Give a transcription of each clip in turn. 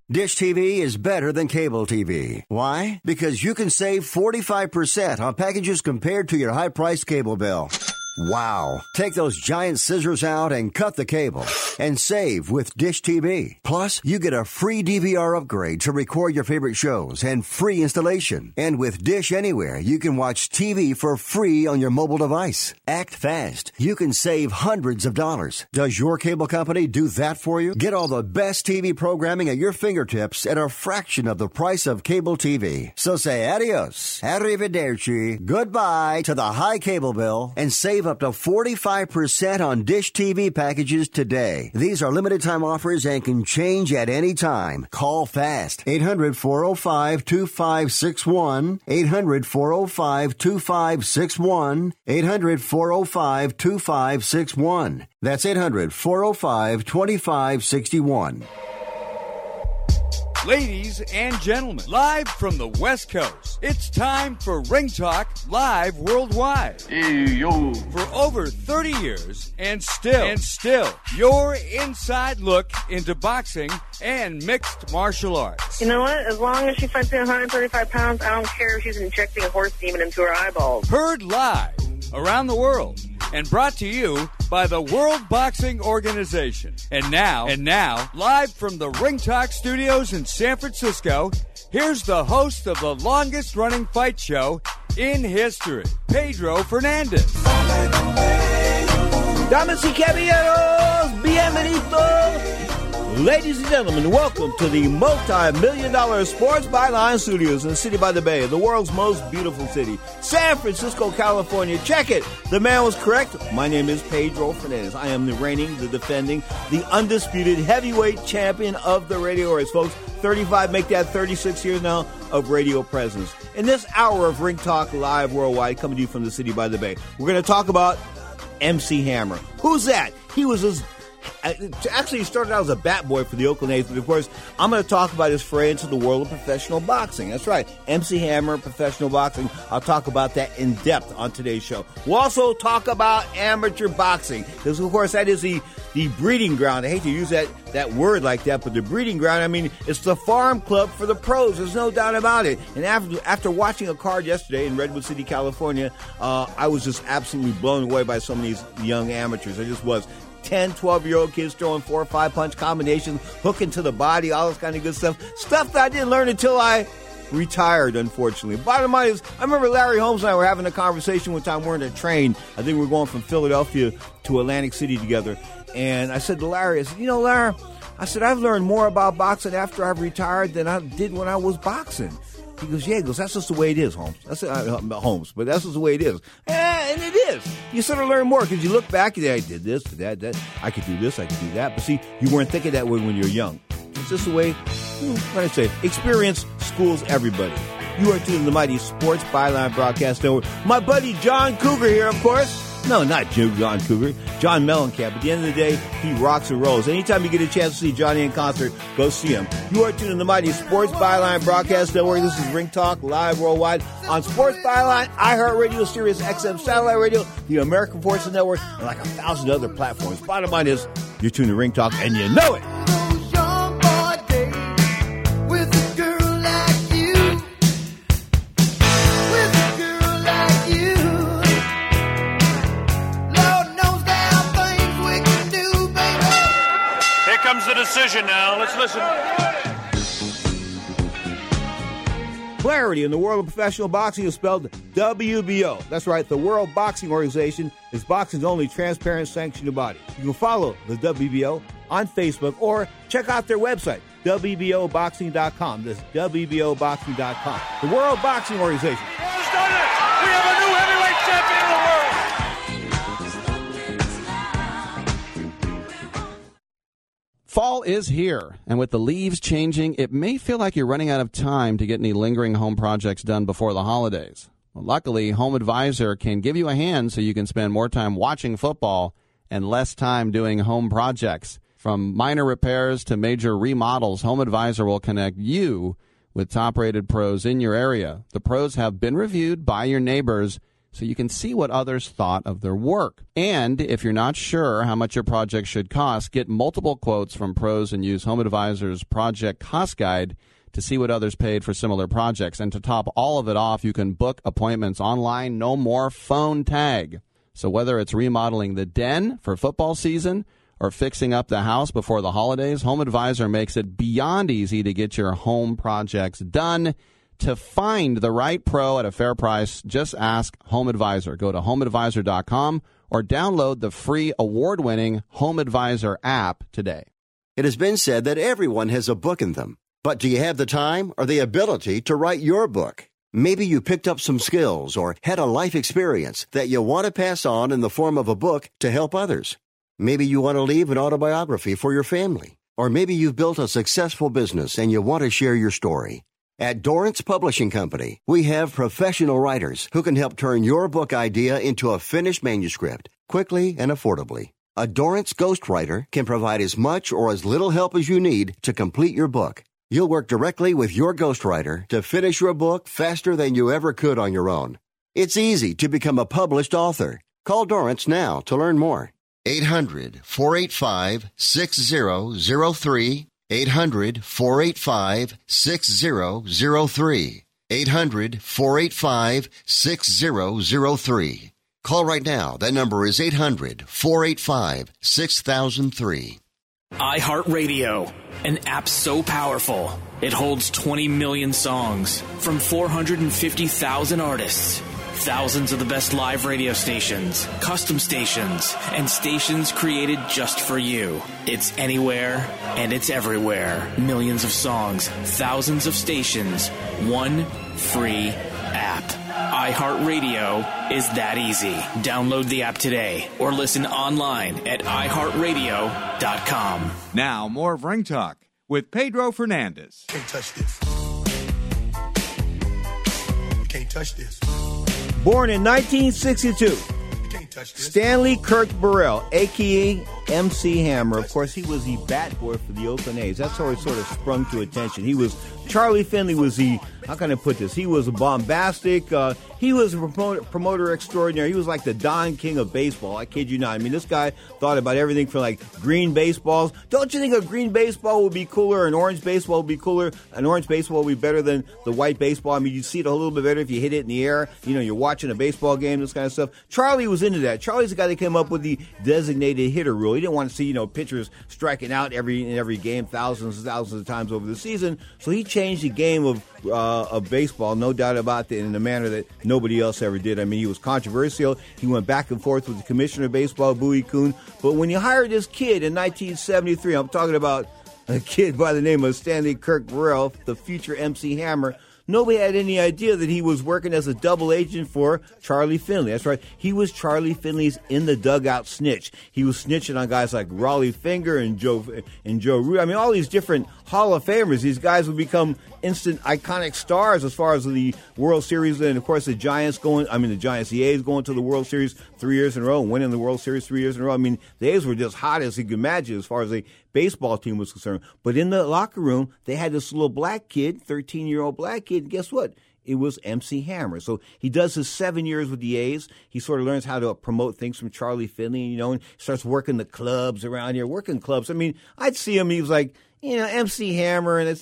Dish TV is better than cable TV. Why? Because you can save 45% on packages compared to your high-priced cable bill. Wow. Take those giant scissors out and cut the cable and save with Dish TV. Plus, you get a free DVR upgrade to record your favorite shows and free installation. And with Dish Anywhere, you can watch TV for free on your mobile device. Act fast. You can save hundreds of dollars. Does your cable company do that for you? Get all the best TV programming at your fingertips at a fraction of the price of cable TV. So say adios, arrivederci, goodbye to the high cable bill and save up to 45% on Dish TV packages today. These are limited time offers and can change at any time. Call fast. 800-405-2561. 800-405-2561. 800-405-2561. That's 800-405-2561. Ladies and gentlemen, live from the West Coast, it's time for Ring Talk Live Worldwide. Hey, yo. For over 30 years, and still, your inside look into boxing and mixed martial arts. You know what? As long as she fights at 135 pounds, I don't care if she's injecting a horse demon into her eyeballs. Heard live around the world and brought to you by the World Boxing Organization. And now, live from the Ring Talk Studios in San Francisco, here's the host of the longest-running fight show in history, Pedro Fernandez. Damas y caballeros, bienvenidos. Ladies and gentlemen, welcome to the multi-million-dollar Sports Byline Studios in the City by the Bay, the world's most beautiful city, San Francisco, California. Check it. The man was correct. My name is Pedro Fernandez. I am the reigning, the defending, the undisputed heavyweight champion of the radio race, folks. 35, make that 36 years now of radio presence. In this hour of Ring Talk Live Worldwide, coming to you from the City by the Bay, we're going to talk about MC Hammer. Who's that? He actually started out as a bat boy for the Oakland A's, but of course, I'm going to talk about his foray into the world of professional boxing. That's right, MC Hammer, professional boxing. I'll talk about that in depth on today's show. We'll also talk about amateur boxing, because of course, that is the breeding ground. I hate to use that word like that, but the breeding ground, I mean, it's the farm club for the pros. There's no doubt about it. And after watching a card yesterday in Redwood City, California, I was just absolutely blown away by some of these young amateurs. I just was. 10, 12-year-old kids throwing 4 or 5 punch combinations, hooking to the body, all this kind of good stuff. Stuff that I didn't learn until I retired, unfortunately. Bottom line is, I remember Larry Holmes and I were having a conversation one time. We're in a train. I think we were going from Philadelphia to Atlantic City together. And I said to Larry, I said, you know, Larry, I said, I've learned more about boxing after I've retired than I did when I was boxing. He goes, yeah, he goes, that's just the way it is, Holmes. That's Holmes, but that's just the way it is. And it is. You sort of learn more because you look back and say, I did this, that, I could do this, I could do that. But see, you weren't thinking that way when you're young. It's just the way, what I say, experience schools everybody. You are tuned to the mighty Sports Byline Broadcast Network. My buddy John Cougar here, of course. No, not John Cougar. John Mellencamp. At the end of the day, he rocks and rolls. Anytime you get a chance to see Johnny in concert, go see him. You are tuned in the mighty Sports Byline Broadcast Network. This is Ring Talk Live Worldwide on Sports Byline, iHeartRadio, Sirius XM Satellite Radio, the American Forces Network, and like 1,000 other platforms. Bottom line is, you're tuned to Ring Talk, and you know it. The decision now. Let's listen. Clarity in the world of professional boxing is spelled WBO. That's right, the World Boxing Organization is boxing's only transparent sanctioned body. You can follow the WBO on Facebook or check out their website, WBOboxing.com. That's WBOboxing.com. The World Boxing Organization. Who's done it? We have a new heavyweight champion of the world. Fall is here, and with the leaves changing, it may feel like you're running out of time to get any lingering home projects done before the holidays. Well, luckily, Home Advisor can give you a hand so you can spend more time watching football and less time doing home projects. From minor repairs to major remodels, Home Advisor will connect you with top-rated pros in your area. The pros have been reviewed by your neighbors, so you can see what others thought of their work. And if you're not sure how much your project should cost, get multiple quotes from pros and use HomeAdvisor's Project Cost Guide to see what others paid for similar projects. And to top all of it off, you can book appointments online, no more phone tag. So whether it's remodeling the den for football season or fixing up the house before the holidays, HomeAdvisor makes it beyond easy to get your home projects done. To find the right pro at a fair price, just ask HomeAdvisor. Go to HomeAdvisor.com or download the free award-winning HomeAdvisor app today. It has been said that everyone has a book in them. But do you have the time or the ability to write your book? Maybe you picked up some skills or had a life experience that you want to pass on in the form of a book to help others. Maybe you want to leave an autobiography for your family. Or maybe you've built a successful business and you want to share your story. At Dorrance Publishing Company, we have professional writers who can help turn your book idea into a finished manuscript quickly and affordably. A Dorrance ghostwriter can provide as much or as little help as you need to complete your book. You'll work directly with your ghostwriter to finish your book faster than you ever could on your own. It's easy to become a published author. Call Dorrance now to learn more. 800-485-6003. 800-485-6003. 800-485-6003. Call right now. That number is 800-485-6003. iHeartRadio, an app so powerful, it holds 20 million songs from 450,000 artists. Thousands of the best live radio stations, custom stations, and stations created just for you. It's anywhere and it's everywhere. Millions of songs, thousands of stations, one free app. iHeartRadio is that easy. Download the app today or listen online at iHeartRadio.com. Now, more of Ring Talk with Pedro Fernandez. Can't touch this. You can't touch this. Born in 1962, Stanley Kirk Burrell, a.k.a. MC Hammer. Of course, he was the bat boy for the Oakland A's. That's how he sort of sprung to attention. Charlie Finley was how can I put this? He was a bombastic, he was a promoter extraordinary. He was like the Don King of baseball. I kid you not. I mean, this guy thought about everything from like green baseballs. Don't you think a green baseball would be cooler? An orange baseball would be cooler? An orange baseball would be better than the white baseball? I mean, you'd see it a little bit better if you hit it in the air. You know, you're watching a baseball game, this kind of stuff. Charlie was into that. Charlie's the guy that came up with the designated hitter rule. He didn't want to see, pitchers striking out in every game thousands and thousands of times over the season. So he changed the game of baseball, no doubt about that, in a manner that nobody else ever did. I mean, he was controversial. He went back and forth with the commissioner of baseball, Bowie Kuhn. But when you hired this kid in 1973, I'm talking about a kid by the name of Stanley Kirk Burrell, the future MC Hammer, nobody had any idea that he was working as a double agent for Charlie Finley. That's right. He was Charlie Finley's in-the-dugout snitch. He was snitching on guys like Raleigh Finger and Joe Root. I mean, all these different Hall of Famers. These guys would become instant iconic stars as far as the World Series. And, of course, the A's going to the World Series 3 years in a row, winning the World Series 3 years in a row. I mean, the A's were just hot as you could imagine as far as the baseball team was concerned. But in the locker room, they had this little black kid, 13-year-old black kid. And guess what? It was MC Hammer. So he does his 7 years with the A's. He sort of learns how to promote things from Charlie Finley, and starts working the clubs around here, working clubs. I mean, I'd see him. He was like, MC Hammer, and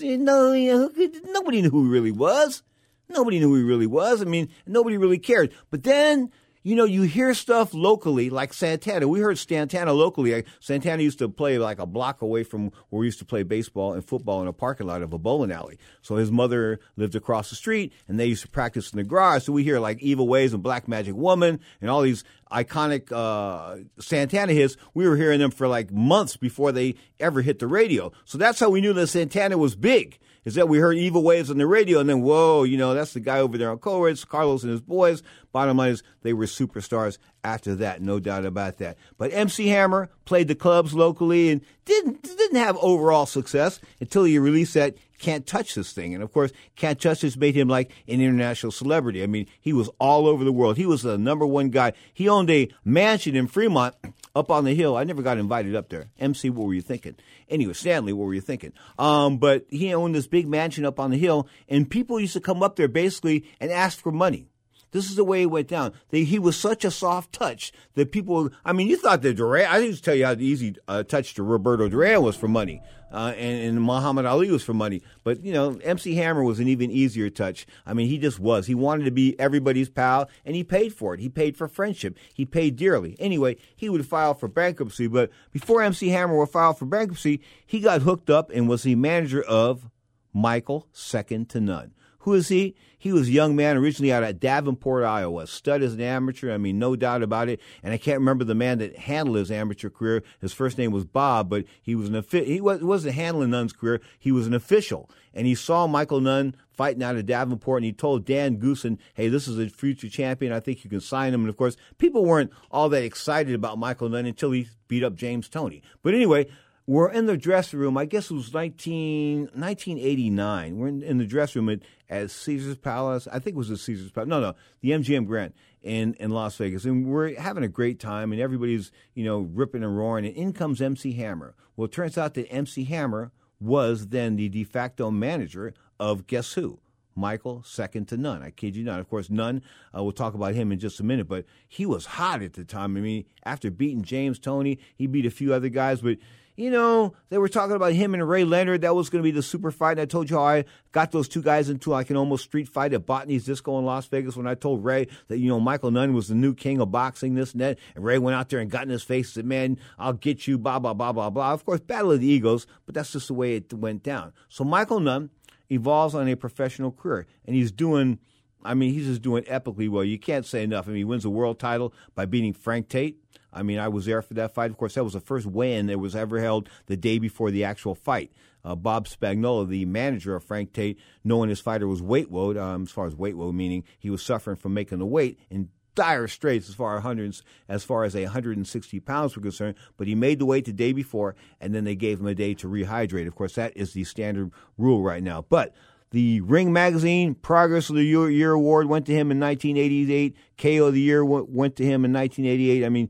nobody knew who he really was. Nobody knew who he really was. I mean, nobody really cared. But then, you hear stuff locally, like Santana. We heard Santana locally. Santana used to play like a block away from where we used to play baseball and football in a parking lot of a bowling alley. So his mother lived across the street, and they used to practice in the garage. So we hear like Evil Ways and Black Magic Woman and all these iconic Santana hits. We were hearing them for like months before they ever hit the radio. So that's how we knew that Santana was big, is that we heard Evil Waves on the radio, and then, whoa, that's the guy over there on Coleridge, Carlos and his boys. Bottom line is they were superstars after that, no doubt about that. But MC Hammer played the clubs locally and didn't have overall success until he released that Can't Touch This thing. And, of course, Can't Touch This made him like an international celebrity. I mean, he was all over the world. He was the number one guy. He owned a mansion in Fremont up on the hill. I never got invited up there. MC, what were you thinking? Anyway, Stanley, what were you thinking? But he owned this big mansion up on the hill, and people used to come up there basically and ask for money. This is the way it went down. He was such a soft touch that people, I mean, you thought that Duran, I didn't tell you how easy a touch to Roberto Duran was for money. And Muhammad Ali was for money. But, MC Hammer was an even easier touch. I mean, he just was. He wanted to be everybody's pal, and he paid for it. He paid for friendship. He paid dearly. Anyway, he would file for bankruptcy. But before MC Hammer would file for bankruptcy, he got hooked up and was the manager of Michael Second to None. Who is he? He was a young man originally out of Davenport, Iowa. Stud as an amateur, I mean, no doubt about it. And I can't remember the man that handled his amateur career. His first name was Bob, but he wasn't handling Nunn's career. He was an official. And he saw Michael Nunn fighting out of Davenport, and he told Dan Goosen, hey, this is a future champion. I think you can sign him. And, of course, people weren't all that excited about Michael Nunn until he beat up James Toney. But anyway, we're in the dressing room. I guess it was 1989. We're in the dressing room at Caesar's Palace. I think it was the Caesar's Palace. No, the MGM Grand in Las Vegas. And we're having a great time, and everybody's, ripping and roaring. And in comes MC Hammer. Well, it turns out that MC Hammer was then the de facto manager of guess who? Michael Second to None. I kid you not. Of course, Nunn, we'll talk about him in just a minute, but he was hot at the time. I mean, after beating James Toney, he beat a few other guys, but they were talking about him and Ray Leonard. That was going to be the super fight. And I told you how I got those two guys into like an almost street fight at Botany's Disco in Las Vegas when I told Ray that, Michael Nunn was the new king of boxing, this and that. And Ray went out there and got in his face and said, man, I'll get you, blah, blah, blah, blah, blah. Of course, battle of the egos, but that's just the way it went down. So Michael Nunn evolves on a professional career, and he's just doing epically well. You can't say enough. I mean, he wins a world title by beating Frank Tate. I mean, I was there for that fight. Of course, that was the first weigh-in that was ever held the day before the actual fight. Bob Spagnola, the manager of Frank Tate, knowing his fighter was weight woed, as far as weight woed, meaning he was suffering from making the weight in dire straits as far as 160 pounds were concerned, but he made the weight the day before, and then they gave him a day to rehydrate. Of course, that is the standard rule right now. But the Ring Magazine Progress of the Year Award went to him in 1988. KO of the Year went to him in 1988. I mean,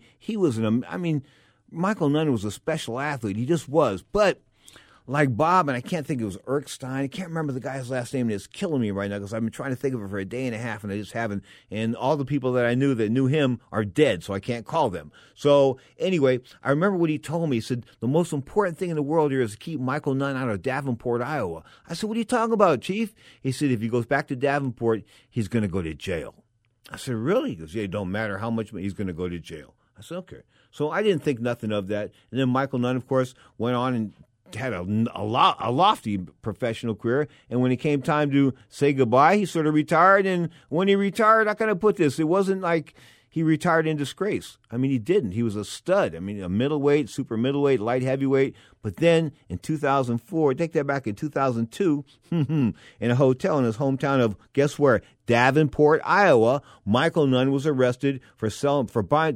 Michael Nunn was a special athlete. He just was. But like Bob, and I can't think it was Erkstein. I can't remember the guy's last name, and it's killing me right now because I've been trying to think of it for a day and a half, and I just haven't. And all the people that I knew that knew him are dead, so I can't call them. So anyway, I remember what he told me. He said, the most important thing in the world here is to keep Michael Nunn out of Davenport, Iowa. I said, what are you talking about, Chief? He said, if he goes back to Davenport, he's going to go to jail. I said, really? He goes, yeah, it don't matter how much, he's going to go to jail. I said, okay. So I didn't think nothing of that. And then Michael Nunn, of course, went on and had a lofty professional career, and when it came time to say goodbye, he sort of retired, and when he retired, how can I put this? It wasn't like he retired in disgrace. I mean, he didn't. He was a stud. I mean, a middleweight, super middleweight, light heavyweight, but then in 2004, take that back, in 2002, in a hotel in his hometown of, guess where, Davenport, Iowa, Michael Nunn was arrested for trying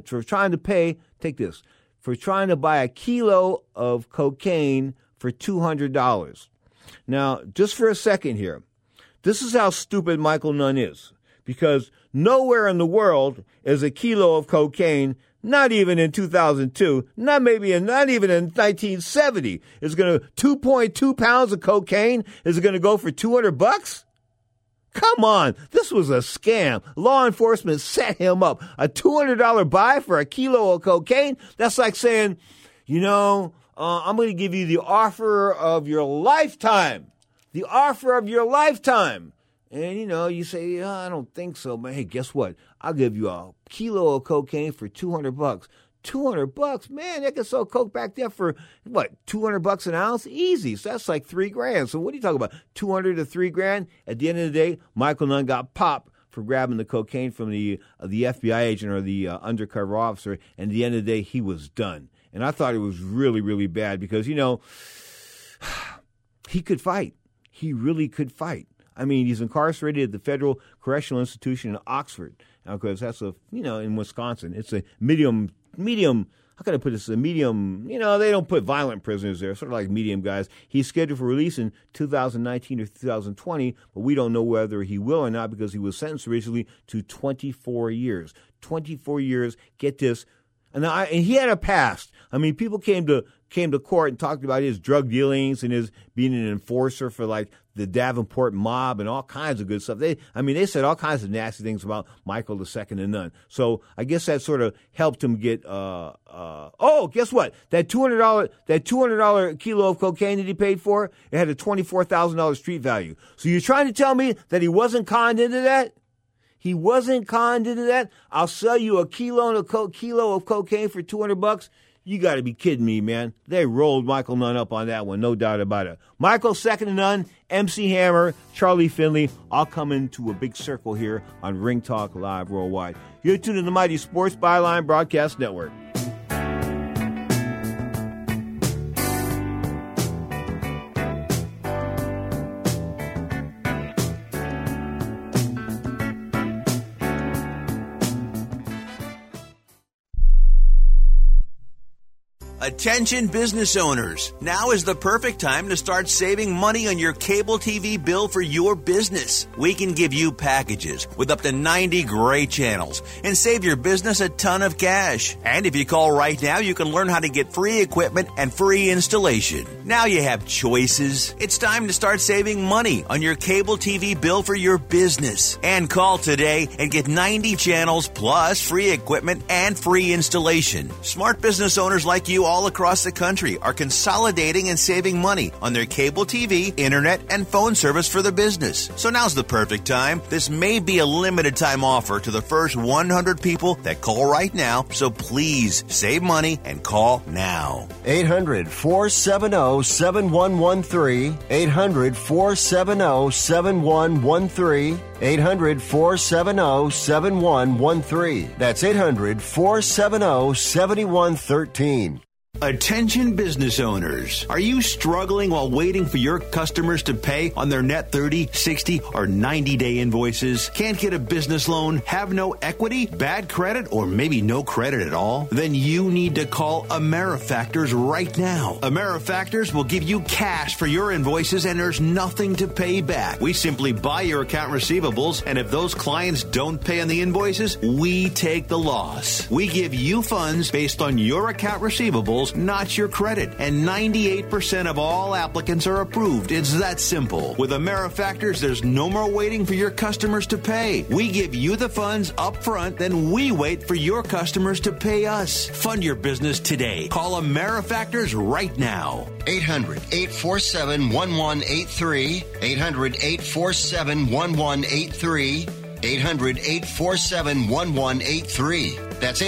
to buy a kilo of cocaine for $200. Now, just for a second here, this is how stupid Michael Nunn is, because nowhere in the world is a kilo of cocaine, not even in 2002, not even in 1970, is going to 2.2 pounds of cocaine is going to go for $200? Come on, this was a scam. Law enforcement set him up. A $200 buy for a kilo of cocaine? That's like saying, I'm going to give you the offer of your lifetime. The offer of your lifetime. And, you say, I don't think so. But hey, guess what? I'll give you a kilo of cocaine for $200. $200, man, they could sell coke back there for what, $200 an ounce? Easy. So that's like $3,000. So what are you talking about? $200 to $3,000? At the end of the day, Michael Nunn got popped for grabbing the cocaine from the FBI agent or the undercover officer. And at the end of the day, he was done. And I thought it was really, really bad because, he could fight. He really could fight. I mean, he's incarcerated at the Federal Correctional Institution in Oxford. Now, because that's in Wisconsin. It's a medium, how can I put this? A medium, they don't put violent prisoners there, sort of like medium guys. He's scheduled for release in 2019 or 2020, but we don't know whether he will or not because he was sentenced originally to 24 years. 24 years, get this, And he had a past. I mean, people came to court and talked about his drug dealings and his being an enforcer for like the Davenport mob and all kinds of good stuff. They said all kinds of nasty things about Michael the Second to None. So I guess that sort of helped him get. Guess what? That $200 kilo of cocaine that he paid for, it had a $24,000 street value. So you're trying to tell me that he wasn't conned into that? He wasn't conned into that? I'll sell you a kilo of cocaine for $200. You got to be kidding me, man. They rolled Michael Nunn up on that one, no doubt about it. Michael Second to None, MC Hammer, Charlie Finley, all come into a big circle here on Ring Talk Live Worldwide. You're tuned to the Mighty Sports Byline Broadcast Network. Attention business owners. Now is the perfect time to start saving money on your cable TV bill for your business. We can give you packages with up to 90 great channels and save your business a ton of cash. And if you call right now, you can learn how to get free equipment and free installation. Now you have choices. It's time to start saving money on your cable TV bill for your business. And call today and get 90 channels plus free equipment and free installation. Smart business owners like you all across the country are consolidating and saving money on their cable TV, internet, and phone service for their business. So now's the perfect time. This may be a limited time offer to the first 100 people that call right now. So please save money and call now. 800-470-7113. 800-470-7113. 800-470-7113. That's 800-470-7113. Attention business owners. Are you struggling while waiting for your customers to pay on their net 30, 60, or 90-day invoices? Can't get a business loan? Have no equity? Bad credit? Or maybe no credit at all? Then you need to call AmeriFactors right now. AmeriFactors will give you cash for your invoices and there's nothing to pay back. We simply buy your account receivables, and if those clients don't pay on the invoices, we take the loss. We give you funds based on your account receivables, not your credit. And 98% of all applicants are approved. It's that simple. With AmeriFactors, there's no more waiting for your customers to pay. We give you the funds up front, then we wait for your customers to pay us. Fund your business today. Call AmeriFactors right now. 800-847-1183. 800-847-1183. 800-847-1183. That's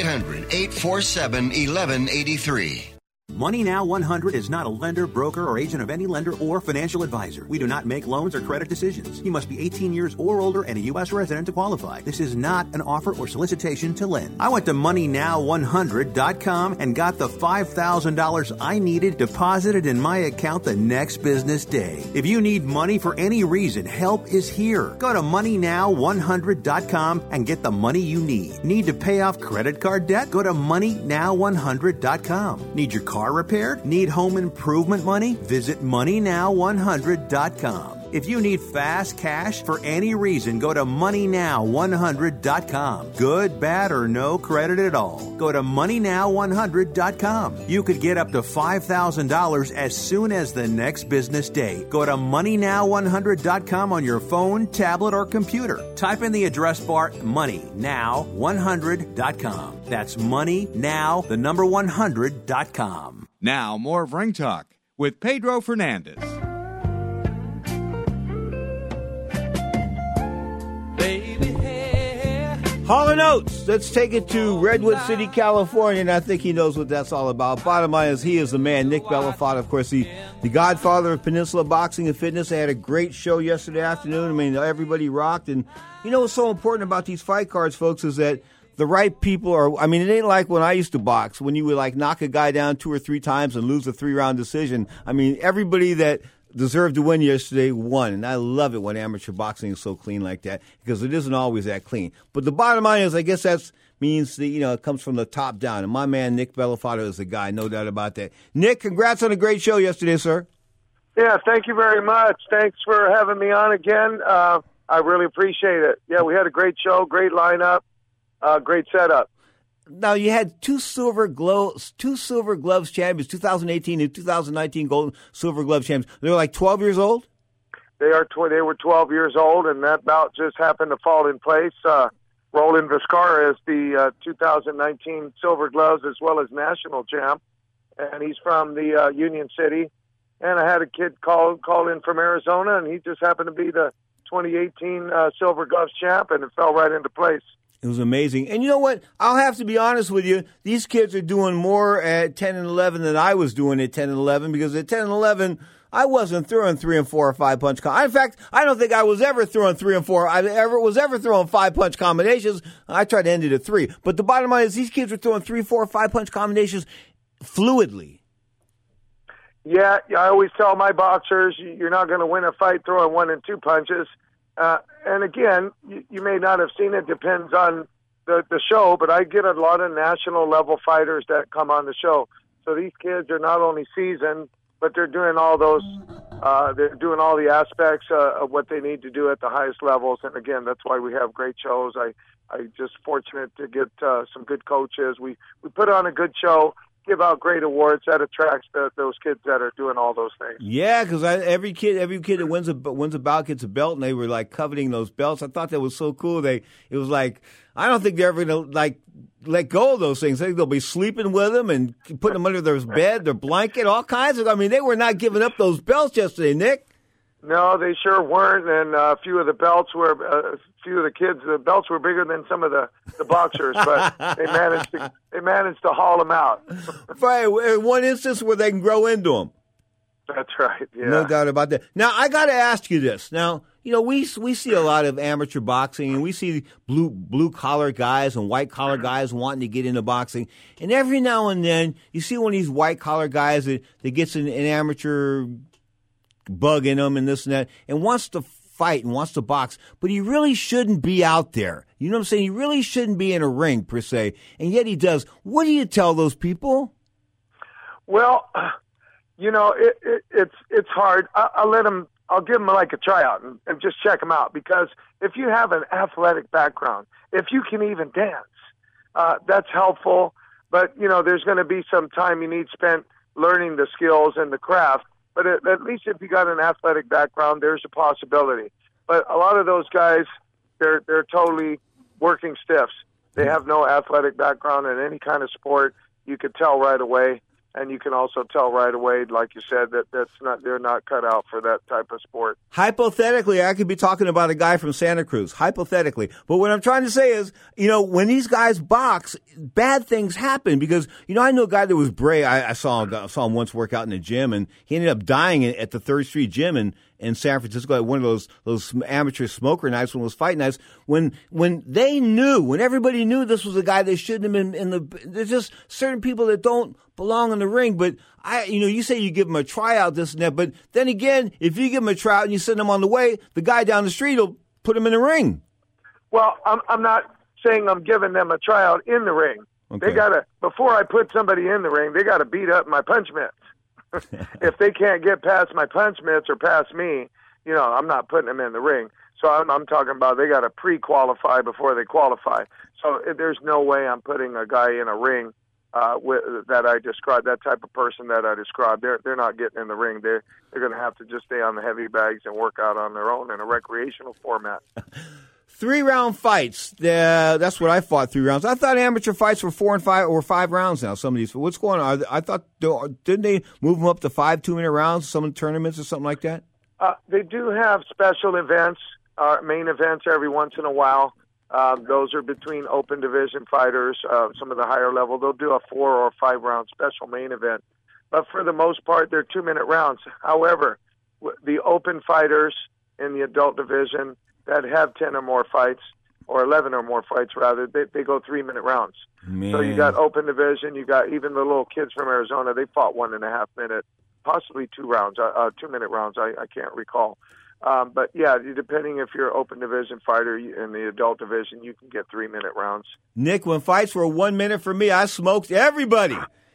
800-847-1183. Money Now 100 is not a lender, broker, or agent of any lender or financial advisor. We do not make loans or credit decisions. You must be 18 years or older and a U.S. resident to qualify. This is not an offer or solicitation to lend. I went to MoneyNow100.com and got the $5,000 I needed deposited in my account the next business day. If you need money for any reason, help is here. Go to MoneyNow100.com and get the money you need. Need to pay off credit card debt? Go to MoneyNow100.com. Need your car repaired? Need home improvement money? Visit MoneyNow100.com. If you need fast cash for any reason, go to MoneyNow100.com. Good, bad, or no credit at all. Go to MoneyNow100.com. You could get up to $5,000 as soon as the next business day. Go to MoneyNow100.com on your phone, tablet, or computer. Type in the address bar MoneyNow100.com. That's MoneyNow100.com. Now, more of Ring Talk with Pedro Fernandez. Hall & Oates, let's take it to Redwood City, California, and I think he knows what that's all about. Bottom line is he is the man, Nick Belafonte, of course, the godfather of Peninsula Boxing and Fitness. They had a great show yesterday afternoon. I mean, everybody rocked. And you know what's so important about these fight cards, folks, is that the right people are, I mean, it ain't like when I used to box, when you would like knock a guy down 2 or 3 times and lose a 3-round decision. I mean, everybody that deserved to win yesterday won, and I love it when amateur boxing is so clean like that because it isn't always that clean. But the bottom line is, I guess that means that, you know, it comes from the top down, and my man Nick Belafonte is the guy, no doubt about that. Nick, congrats on a great show yesterday, sir. Yeah, thank you very much. Thanks for having me on again. I really appreciate it. Yeah, we had a great show, great lineup, great setup. Now you had two Silver Gloves champions, 2018 and 2019 Gold Silver Glove champions. They were like 12 years old. They were 12 years old, and that bout just happened to fall in place. Roland Vizcarra is the 2019 Silver Gloves as well as national champ, and he's from the Union City. And I had a kid call in from Arizona, and he just happened to be the 2018 Silver Gloves champ, and it fell right into place. It was amazing. And you know what? I'll have to be honest with you. These kids are doing more at 10 and 11 than I was doing at 10 and 11, because at 10 and 11, I wasn't throwing 3 and 4 or 5 punch. In fact, I don't think I was ever throwing 3 and 4. I was ever throwing 5 punch combinations. I tried to end it at 3. But the bottom line is these kids are throwing 3, 4, 5 punch combinations fluidly. Yeah, I always tell my boxers, you're not going to win a fight throwing 1 and 2 punches. And again, you may not have seen it, depends on the show, but I get a lot of national level fighters that come on the show. So these kids are not only seasoned, but they're doing all the aspects of what they need to do at the highest levels. And again, that's why we have great shows. I just fortunate to get some good coaches. We put on a good show, give out great awards that attracts those kids that are doing all those things. Yeah, because every kid that wins a bout gets a belt, and they were like coveting those belts. I thought that was so cool. It was like, I don't think they're ever going to let go of those things. I think they'll be sleeping with them and putting them under their bed, their blanket, all kinds of. I mean, they were not giving up those belts yesterday, Nick. No, they sure weren't, and a few of the kids, the belts were bigger than some of the boxers, but they managed to haul them out. Right, in one instance where they can grow into them. That's right. Yeah, no doubt about that. Now I got to ask you this. Now, we see a lot of amateur boxing, and we see blue collar guys and white collar guys wanting to get into boxing, and every now and then you see one of these white collar guys that gets an amateur bug in him and this and that, and wants to fight and wants to box, but he really shouldn't be out there. You know what I'm saying? He really shouldn't be in a ring, per se, and yet he does. What do you tell those people? Well, it's hard. I'll give them like a tryout and just check them out, because if you have an athletic background, if you can even dance, that's helpful. But, there's going to be some time you need spent learning the skills and the craft. But at least if you got an athletic background, there's a possibility. But a lot of those guys, they're totally working stiffs. They have no athletic background in any kind of sport. You could tell right away. And you can also tell right away, like you said, that they're not cut out for that type of sport. Hypothetically, I could be talking about a guy from Santa Cruz, hypothetically. But what I'm trying to say is, when these guys box, bad things happen. Because, I know a guy that was brave. I saw him once work out in the gym, and he ended up dying at the 3rd Street Gym in San Francisco at one of those amateur smoker nights, one of those fight nights, when everybody knew this was a guy that shouldn't have been there's just certain people that don't belong in the ring. But you say you give them a tryout, this and that, but then again, if you give them a tryout and you send them on the way, the guy down the street will put him in the ring. Well, I'm not saying I'm giving them a tryout in the ring. Okay. They gotta, before I put somebody in the ring, they gotta beat up my punch mitts. If they can't get past my punch mitts or past me, I'm not putting them in the ring. So I'm talking about they got to pre-qualify before they qualify. So there's no way I'm putting a guy in a ring that I described, that type of person that I described. They're not getting in the ring. They're going to have to just stay on the heavy bags and work out on their own in a recreational format. 3-round fights. That's what I fought, 3 rounds. I thought amateur fights were 4 and 5 or 5 rounds now. Some of these. What's going on? I thought, didn't they move them up to 5 2-minute rounds? Some tournaments or something like that. They do have special events, main events every once in a while. Those are between open division fighters. Some of the higher level, they'll do a 4 or 5 round special main event. But for the most part, they're 2-minute rounds. However, the open fighters in the adult division that have 10 or more fights, or 11 or more fights rather, they go 3-minute rounds. Man. So you got open division, you got even the little kids from Arizona, they fought 1.5 minute, possibly 2 rounds, 2-minute rounds, I can't recall. But yeah, depending if you're an open division fighter in the adult division, you can get 3-minute rounds. Nick, when fights were 1 minute for me, I smoked everybody.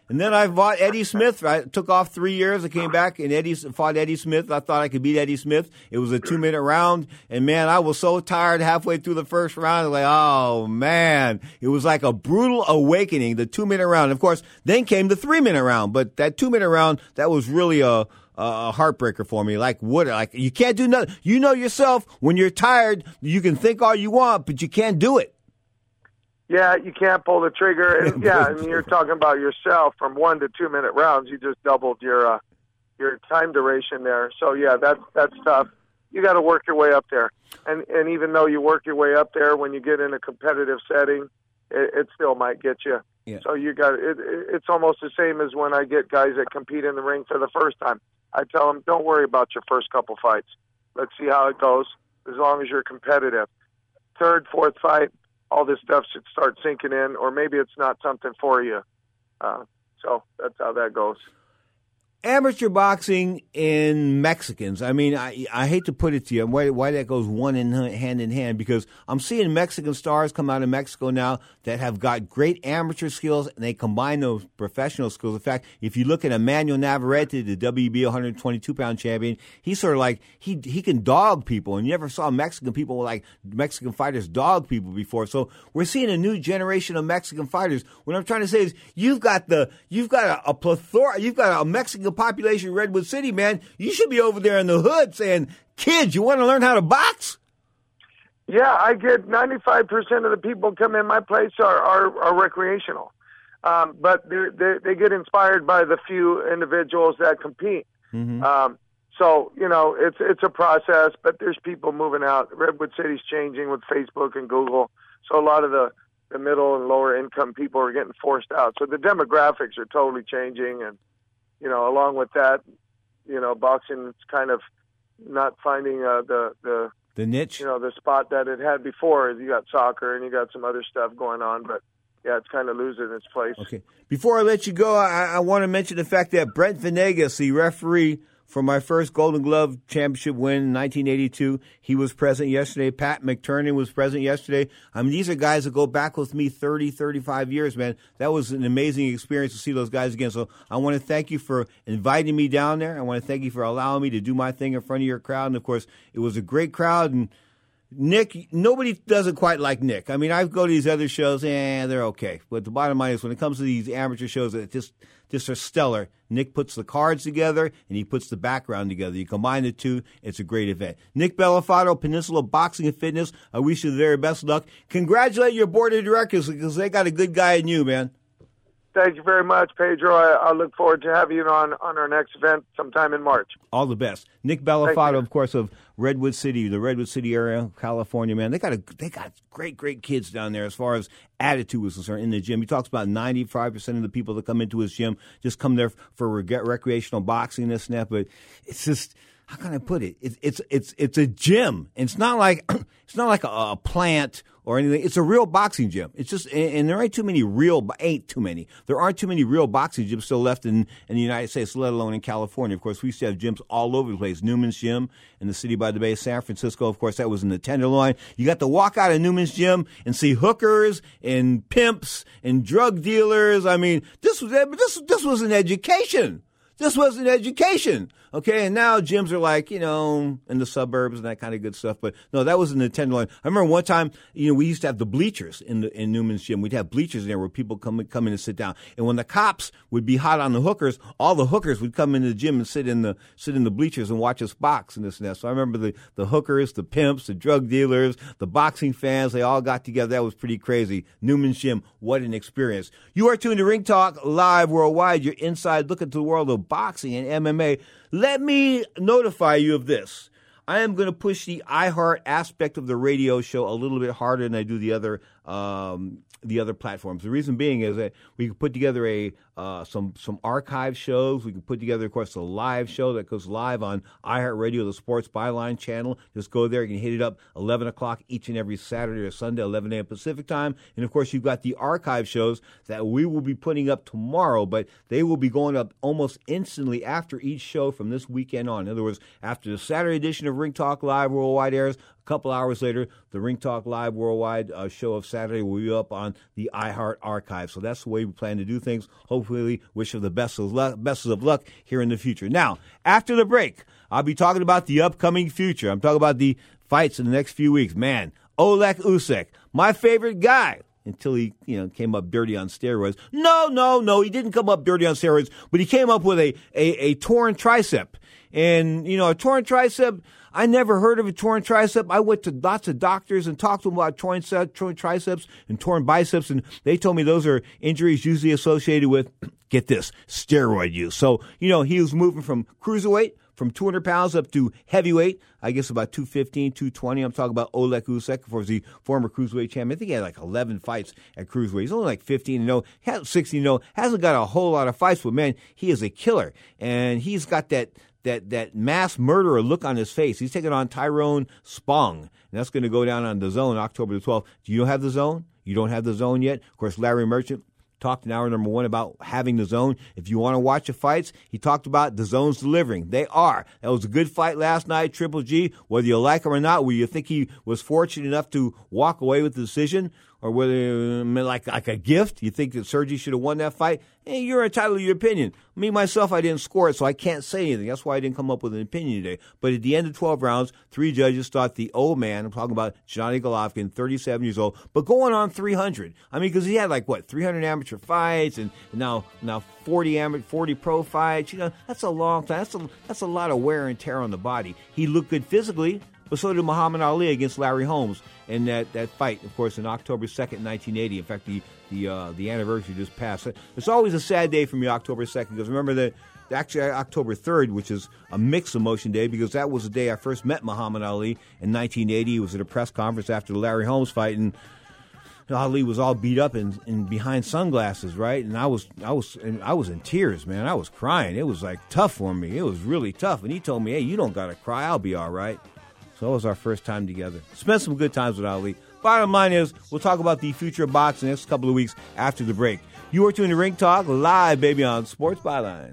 And then I fought Eddie Smith. I took off 3 years. I came back and fought Eddie Smith. I thought I could beat Eddie Smith. It was a 2-minute round. And, man, I was so tired halfway through the first round. I was like, oh, man. It was like a brutal awakening, the 2-minute round. Of course, then came the 3-minute round. But that 2-minute round, that was really a heartbreaker for me. Like you can't do nothing. You know yourself, when you're tired, you can think all you want, but you can't do it. Yeah, you can't pull the trigger. And you're talking about yourself from 1 to 2 minute rounds. You just doubled your time duration there. So yeah, that's tough. You got to work your way up there. And even though you work your way up there, when you get in a competitive setting, it still might get you. Yeah. So you got it's almost the same as when I get guys that compete in the ring for the first time. I tell them, don't worry about your first couple fights. Let's see how it goes. As long as you're competitive. Third, fourth fight, all this stuff should start sinking in, or maybe it's not something for you. So that's how that goes. Amateur boxing in Mexicans. I mean, I hate to put it to you why that goes hand in hand, because I'm seeing Mexican stars come out of Mexico now that have got great amateur skills, and they combine those professional skills. In fact, if you look at Emmanuel Navarrete, the WBO 122-pound champion, he's sort of like he can dog people, and you never saw Mexican fighters dog people before. So we're seeing a new generation of Mexican fighters. What I'm trying to say is you've got a plethora, you've got a Mexican population in Redwood City, man. You should be over there in the hood saying, kids, you want to learn how to box? Yeah, I get 95% of the people come in my place are recreational. But they get inspired by the few individuals that compete. Mm-hmm. So, it's a process, but there's people moving out. Redwood City's changing with Facebook and Google. So a lot of the middle and lower income people are getting forced out. So the demographics are totally changing, and along with that, boxing is kind of not finding the niche, the spot that it had before. You got soccer and you got some other stuff going on, but yeah, it's kind of losing its place. Okay. Before I let you go, I want to mention the fact that Brent Venegas, the referee for my first Golden Glove championship win in 1982, he was present yesterday. Pat McTurnan was present yesterday. I mean, these are guys that go back with me 30, 35 years, man. That was an amazing experience to see those guys again. So I want to thank you for inviting me down there. I want to thank you for allowing me to do my thing in front of your crowd. And, of course, it was a great crowd. And Nick, nobody does it quite like Nick. I mean, I go to these other shows, they're okay. But the bottom line is, when it comes to these amateur shows, it just are stellar. Nick puts the cards together, and he puts the background together. You combine the two, it's a great event. Nick Bellafato, Peninsula Boxing and Fitness, I wish you the very best luck. Congratulate your board of directors, because they got a good guy in you, man. Thank you very much, Pedro. I look forward to having you on our next event sometime in March. All the best. Nick Bellafato, of course, of Redwood City, the Redwood City area, California, man. They got great kids down there as far as attitude is concerned in the gym. He talks about 95% of the people that come into his gym just come there for recreational boxing, this and that. But it's just, how can I put it? It's a gym. It's not like a plant or anything. It's a real boxing gym. It's just, and there aren't too many real boxing gyms still left in the United States, let alone in California. Of course, we used to have gyms all over the place. Newman's Gym in the City by the Bay, San Francisco. Of course, that was in the Tenderloin. You got to walk out of Newman's Gym and see hookers and pimps and drug dealers. I mean, this was an education. This was an education, okay? And now gyms are like, in the suburbs and that kind of good stuff. But no, that was in the Tenderloin. I remember one time, we used to have the bleachers in Newman's Gym. We'd have bleachers in there where people come in and sit down. And when the cops would be hot on the hookers, all the hookers would come into the gym and sit in the bleachers and watch us box and this and that. So I remember the hookers, the pimps, the drug dealers, the boxing fans, they all got together. That was pretty crazy. Newman's Gym, what an experience. You are tuned to Ring Talk Live Worldwide, your inside look into the world of boxing and MMA. Let me notify you of this. I am going to push the iHeart aspect of the radio show a little bit harder than I do the other platforms. The reason being is that we can put together some archive shows. We can put together, of course, a live show that goes live on iHeartRadio, the Sports Byline channel. Just go there. You can hit it up 11 o'clock each and every Saturday or Sunday, 11 a.m. Pacific time. And, of course, you've got the archive shows that we will be putting up tomorrow, but they will be going up almost instantly after each show from this weekend on. In other words, after the Saturday edition of Ring Talk Live Worldwide airs, a couple hours later, the Ring Talk Live Worldwide show of Saturday will be up on on the iHeart archive. So that's the way we plan to do things. Hopefully, wish her the best of luck here in the future. Now, after the break, I'll be talking about the upcoming future. I'm talking about the fights in the next few weeks. Man, Oleg Usyk, my favorite guy. Until he, came up dirty on steroids. No, he didn't come up dirty on steroids, but he came up with a torn tricep. And, a torn tricep, I never heard of a torn tricep. I went to lots of doctors and talked to them about torn triceps and torn biceps, and they told me those are injuries usually associated with, get this, steroid use. So, he was moving from cruiserweight, from 200 pounds up to heavyweight, I guess about 215, 220. I'm talking about Oleg Usyk, of course, the former cruiserweight champion. I think he had like 11 fights at cruiserweight. He's only like 15-0, 16-0, hasn't got a whole lot of fights, but man, he is a killer. And he's got that mass murderer look on his face. He's taking on Tyrone Spong, and that's going to go down on DAZN October the 12th. Do you have DAZN? You don't have DAZN yet? Of course, Larry Merchant talked in hour number 1 about having DAZN. If you want to watch the fights, he talked about DAZN's delivering. They are. That was a good fight last night, Triple G. Whether you like him or not, whether you think he was fortunate enough to walk away with the decision, or whether like a gift, you think that Sergey should have won that fight, hey, you're entitled to your opinion. Me, myself, I didn't score it, so I can't say anything. That's why I didn't come up with an opinion today. But at the end of 12 rounds, 3 judges thought the old man, I'm talking about Johnny Golovkin, 37 years old, but going on 300. I mean, because he had 300 amateur fights, and now 40 pro fights. That's a long time. That's a lot of wear and tear on the body. He looked good physically, but so did Muhammad Ali against Larry Holmes in that fight, of course, on October 2nd, 1980. In fact, the anniversary just passed. It's always a sad day for me, October 2nd, because remember that actually October 3rd, which is a mixed emotion day, because that was the day I first met Muhammad Ali in 1980. He was at a press conference after the Larry Holmes fight, and Ali was all beat up and behind sunglasses, right? And I was in tears, man. I was crying. It was tough for me. It was really tough. And he told me, hey, you don't got to cry. I'll be all right. So it was our first time together. Spent some good times with Ali. Bottom line is, we'll talk about the future of boxing the next couple of weeks after the break. You are tuning to Ring Talk live, baby, on Sports Byline.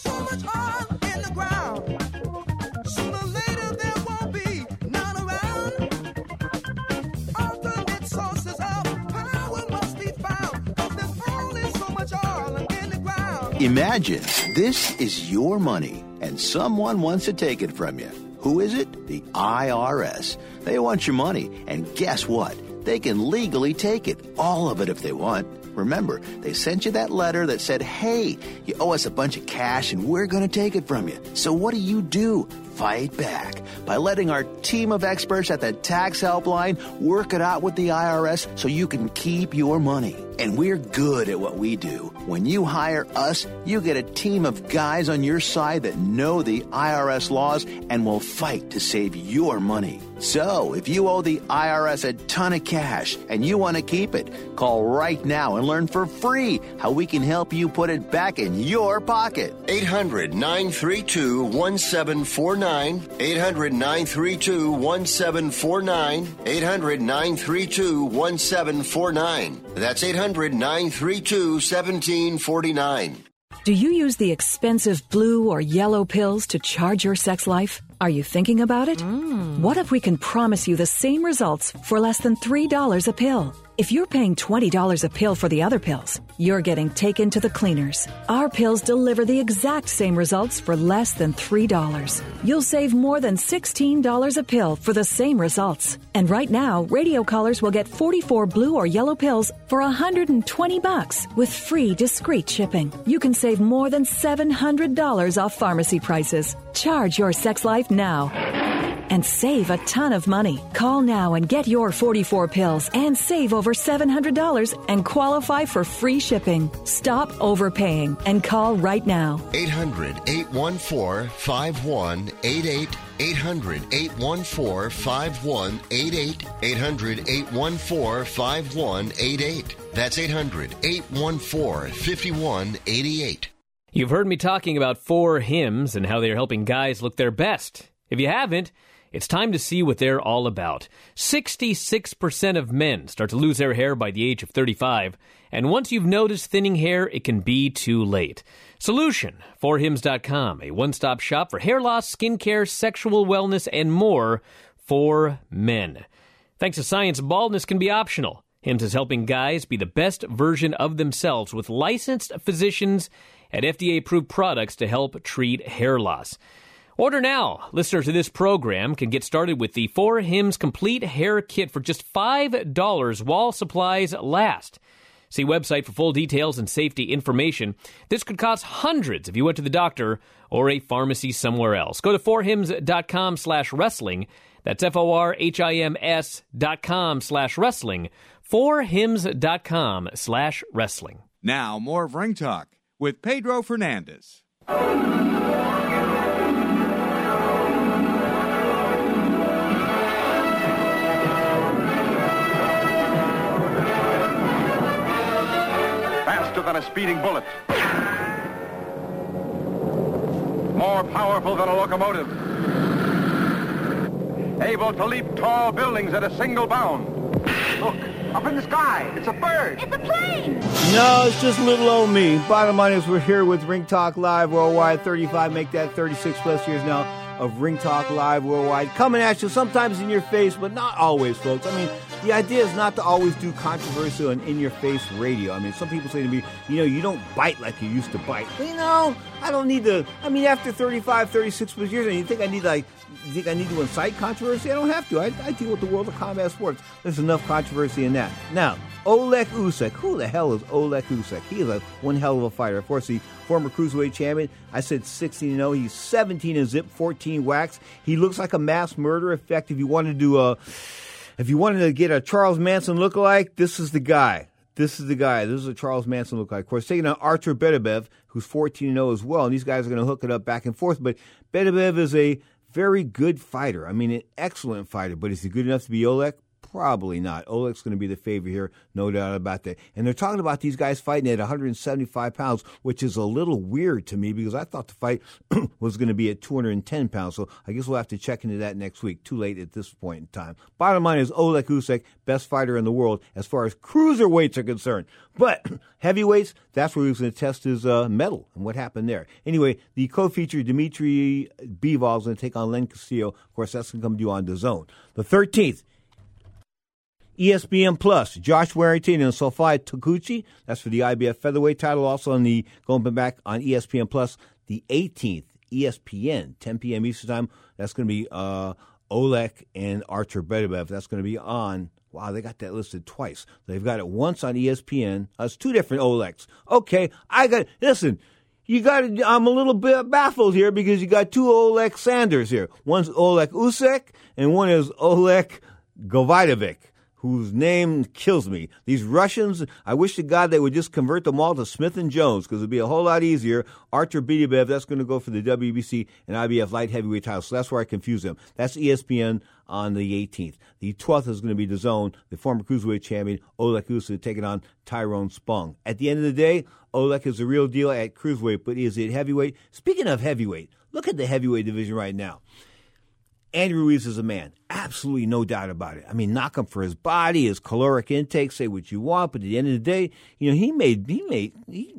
Imagine this is your money and someone wants to take it from you. Who is it? The IRS. They want your money, and guess what? They can legally take it, all of it if they want. Remember, they sent you that letter that said, hey, you owe us a bunch of cash and we're going to take it from you. So what do? Fight back by letting our team of experts at the Tax Helpline work it out with the IRS so you can keep your money. And we're good at what we do. When you hire us, you get a team of guys on your side that know the IRS laws and will fight to save your money. So, if you owe the IRS a ton of cash and you want to keep it, call right now and learn for free how we can help you put it back in your pocket. 800-932-1749. 800-932-1749. 800-932-1749. That's 800-932-1749. Do you use the expensive blue or yellow pills to charge your sex life? Are you thinking about it? What if we can promise you the same results for less than $3 a pill? If you're paying $20 a pill for the other pills, you're getting taken to the cleaners. Our pills deliver the exact same results for less than $3. You'll save more than $16 a pill for the same results. And right now, radio callers will get 44 blue or yellow pills for $120 with free discreet shipping. You can save more than $700 off pharmacy prices. Charge your sex life now and save a ton of money. Call now and get your 44 pills and save over $700 and qualify for free shipping. Stop overpaying and call right now. 800-814-5188. 800-814-5188. 800-814-5188. That's 800-814-5188. You've heard me talking about 4 Hims and how they're helping guys look their best. If you haven't, it's time to see what they're all about. 66% of men start to lose their hair by the age of 35, and once you've noticed thinning hair, it can be too late. Solution, 4hims.com, a one-stop shop for hair loss, skincare, sexual wellness, and more for men. Thanks to science, baldness can be optional. Hims is helping guys be the best version of themselves with licensed physicians and FDA-approved products to help treat hair loss. Order now. Listeners to this program can get started with the 4 Hims Complete Hair Kit for just $5 while supplies last. See website for full details and safety information. This could cost hundreds if you went to the doctor or a pharmacy somewhere else. Go to 4hims.com/wrestling. That's FORHIMS.com/wrestling. 4hims.com/wrestling. Now, more of Ring Talk with Pedro Fernandez. Faster than a speeding bullet. More powerful than a locomotive. Able to leap tall buildings at a single bound. Look, up in the sky. It's a bird. It's a plane. No, it's just little old me. Bottom line is we're here with Ring Talk Live Worldwide. 35, make that 36 plus years now of Ring Talk Live Worldwide. Coming at you sometimes in your face, but not always, folks. I mean, the idea is not to always do controversial and in-your-face radio. I mean, some people say to me, you don't bite like you used to bite. Well, I don't need to. I mean, after 35, 36 plus years, you think I need to incite controversy? I don't have to. I deal with the world of combat sports. There's enough controversy in that. Now, Oleg Usyk. Who the hell is Oleg Usyk? He is one hell of a fighter. Of course, the former cruiserweight champion. I said 16-0. He's 17 in zip, 14 wax. He looks like a mass murderer. In fact, if you wanted to get a Charles Manson lookalike, this is the guy. This is a Charles Manson lookalike. Of course, taking on Artur Beterbiev, who's 14-0 as well. And these guys are going to hook it up back and forth. But Beterbiev is a very good fighter. I mean, an excellent fighter. But is he good enough to be Oleg? Probably not. Oleg's going to be the favorite here, no doubt about that. And they're talking about these guys fighting at 175 pounds, which is a little weird to me because I thought the fight was going to be at 210 pounds. So I guess we'll have to check into that next week. Too late at this point in time. Bottom line is Oleg Usyk, best fighter in the world as far as cruiserweights are concerned. But heavyweights, that's where he was going to test his mettle and what happened there. Anyway, the co-feature Dmitry Bivol is going to take on Len Castillo. Of course, that's going to come to you on DAZN. The 13th. ESPN Plus, Josh Warrington and Sofia Taguchi. That's for the IBF featherweight title. Also going back on ESPN Plus, the 18th, ESPN, 10 p.m. Eastern Time. That's going to be Oleg and Artur Beterbiev. That's going to be on. Wow, they got that listed twice. They've got it once on ESPN. It's 2 different Olegs. Okay, listen. I'm a little bit baffled here because you got 2 Oleg Sanders here. One's Oleg Usyk and one is Oleg Govidovic, whose name kills me. These Russians, I wish to God they would just convert them all to Smith & Jones because it would be a whole lot easier. Artur Beterbiev, that's going to go for the WBC and IBF light heavyweight title. So that's where I confuse them. That's ESPN on the 18th. The 12th is going to be DAZN, the former cruiserweight champion, Oleg Usyk, taking on Tyrone Spong. At the end of the day, Oleg is the real deal at cruiserweight, but is it heavyweight? Speaking of heavyweight, look at the heavyweight division right now. Andy Ruiz is a man. Absolutely no doubt about it. I mean, knock him for his body, his caloric intake, say what you want, but at the end of the day, he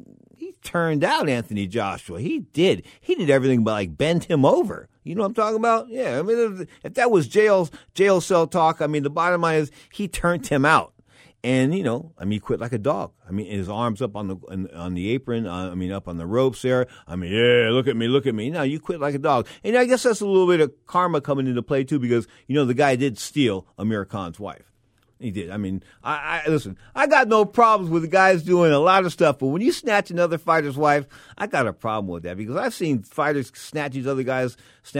turned out Anthony Joshua. He did everything but bend him over. You know what I'm talking about? Yeah. I mean, if that was jail cell talk, I mean, the bottom line is he turned him out. And, he quit like a dog. I mean, his arms up on the apron, up on the ropes there. Yeah, look at me. No, you quit like a dog. And I guess that's a little bit of karma coming into play, too, because, the guy did steal Amir Khan's wife. He did. I mean, listen, I got no problems with the guys doing a lot of stuff, but when you snatch another fighter's wife, I got a problem with that because I've seen fighters snatch other guys'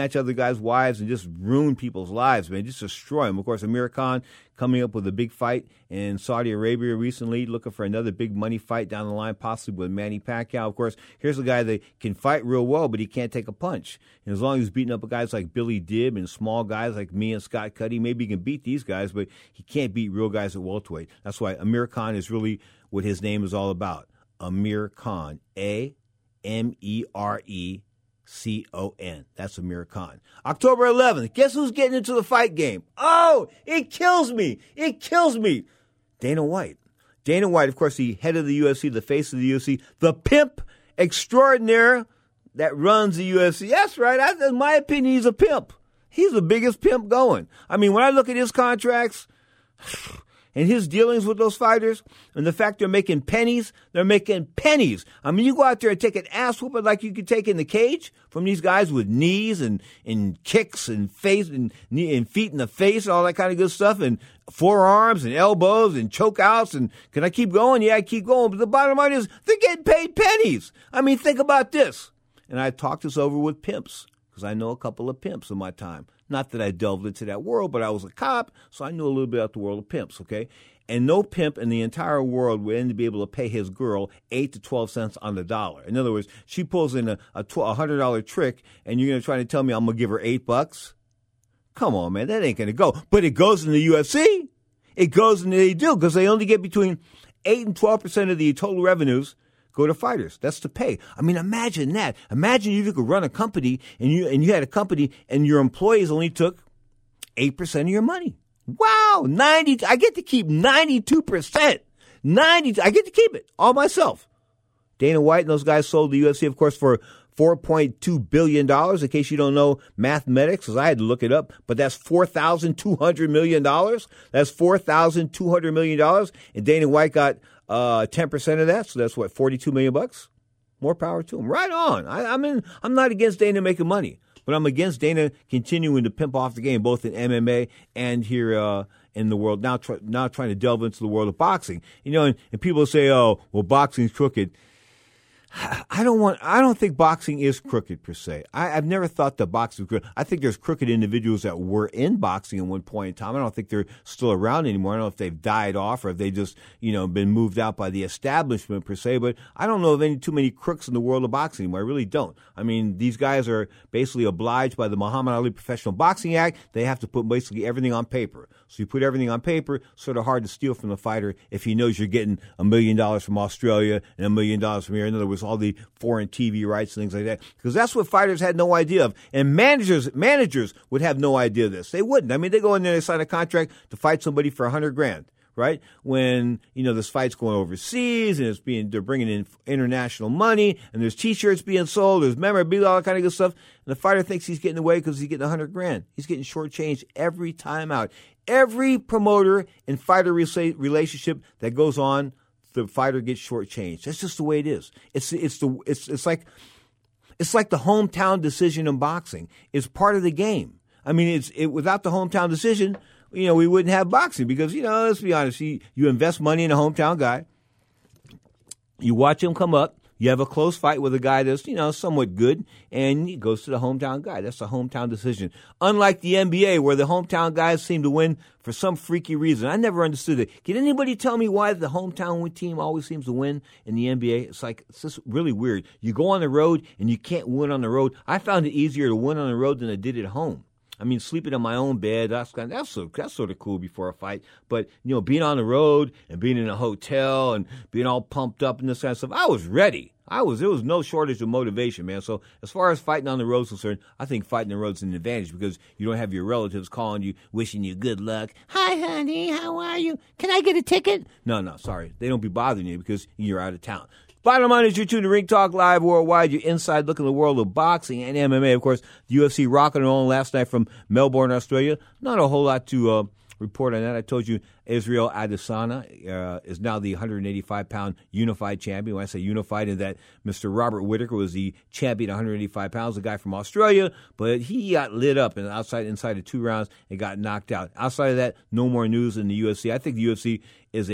wives and just ruin people's lives, man, just destroy them. Of course, Amir Khan coming up with a big fight in Saudi Arabia recently, looking for another big money fight down the line, possibly with Manny Pacquiao. Of course, here's a guy that can fight real well, but he can't take a punch. And as long as he's beating up guys like Billy Dibb and small guys like me and Scott Cuddy, maybe he can beat these guys, but he can't beat real guys at welterweight. That's why Amir Khan is really what his name is all about. Amir Khan, AMERECON. That's Amir Khan. October 11th. Guess who's getting into the fight game? Oh, it kills me. Dana White. Dana White, of course, the head of the UFC, the face of the UFC, the pimp extraordinaire that runs the UFC. That's right. In my opinion, he's a pimp. He's the biggest pimp going. I mean, when I look at his contracts, and his dealings with those fighters and the fact they're making pennies. I mean, you go out there and take an ass whooping like you could take in the cage from these guys with knees and kicks and face and feet in the face, all that kind of good stuff, and forearms and elbows and chokeouts. And can I keep going? Yeah, I keep going. But the bottom line is they're getting paid pennies. I mean, think about this. And I talked this over with pimps because I know a couple of pimps in my time. Not that I delved into that world, but I was a cop, so I knew a little bit about the world of pimps, okay? And no pimp in the entire world would end up be able to pay his girl 8 to 12 cents on the dollar. In other words, she pulls in a $100 trick, and you're going to try to tell me I'm going to give her $8? Come on, man, that ain't going to go. But it goes in the UFC. It goes, and they do, because they only get between 8 and 12% of the total revenues go to fighters. That's the pay. I mean, imagine that. Imagine if you could run a company and you had a company and your employees only took 8% of your money. Wow, 90. I get to keep 92%. I get to keep it all myself. Dana White and those guys sold the UFC, of course, for $4.2 billion. In case you don't know mathematics, because I had to look it up, but that's $4,200 million. That's $4,200 million. And Dana White got 10% of that, so that's what, $42 million bucks? More power to him. Right on. I'm not against Dana making money, but I'm against Dana continuing to pimp off the game, both in MMA and here in the world. Now trying to delve into the world of boxing. You know, and people say, "Oh, well, boxing's crooked." I don't think boxing is crooked per se. I've never thought that boxing was crooked. I think there's crooked individuals that were in boxing at one point in time. I don't think they're still around anymore. I don't know if they've died off or if they just, been moved out by the establishment per se. But I don't know of too many crooks in the world of boxing anymore. I really don't. I mean, these guys are basically obliged by the Muhammad Ali Professional Boxing Act. They have to put basically everything on paper. So you put everything on paper, sort of hard to steal from the fighter if he knows you're getting $1 million from Australia and $1 million from here. In other words, all the foreign TV rights and things like that. Because that's what fighters had no idea of. And managers would have no idea of this. They wouldn't. I mean, they go in there and sign a contract to fight somebody for $100,000. Right? When, this fight's going overseas and they're bringing in international money and there's T-shirts being sold, there's memorabilia, all that kind of good stuff. And the fighter thinks he's getting away because he's getting $100,000. He's getting shortchanged every time out. Every promoter and fighter relationship that goes on, the fighter gets shortchanged. That's just the way it is. It's like the hometown decision in boxing. It's part of the game. I mean, without the hometown decision, we wouldn't have boxing because, let's be honest, you invest money in a hometown guy, you watch him come up, you have a close fight with a guy that's, somewhat good, and he goes to the hometown guy. That's a hometown decision. Unlike the NBA, where the hometown guys seem to win for some freaky reason. I never understood it. Can anybody tell me why the hometown team always seems to win in the NBA? It's just really weird. You go on the road, and you can't win on the road. I found it easier to win on the road than I did at home. I mean, sleeping in my own bed, that's sort of cool before a fight. But, being on the road and being in a hotel and being all pumped up and this kind of stuff, I was ready. There was no shortage of motivation, man. So as far as fighting on the road is concerned, I think fighting on the road is an advantage because you don't have your relatives calling you, wishing you good luck. Hi, honey, how are you? Can I get a ticket? No, sorry. They don't be bothering you because you're out of town. Bottom line is you're tuned to Ring Talk Live Worldwide. Your inside look in the world of boxing and MMA. Of course, the UFC rocking and rolling last night from Melbourne, Australia. Not a whole lot to report on that. I told you Israel Adesanya is now the 185-pound unified champion. When I say unified, is that Mr. Robert Whittaker was the champion at 185 pounds, a guy from Australia, but he got lit up inside of 2 rounds and got knocked out. Outside of that, no more news in the UFC. I think the UFC is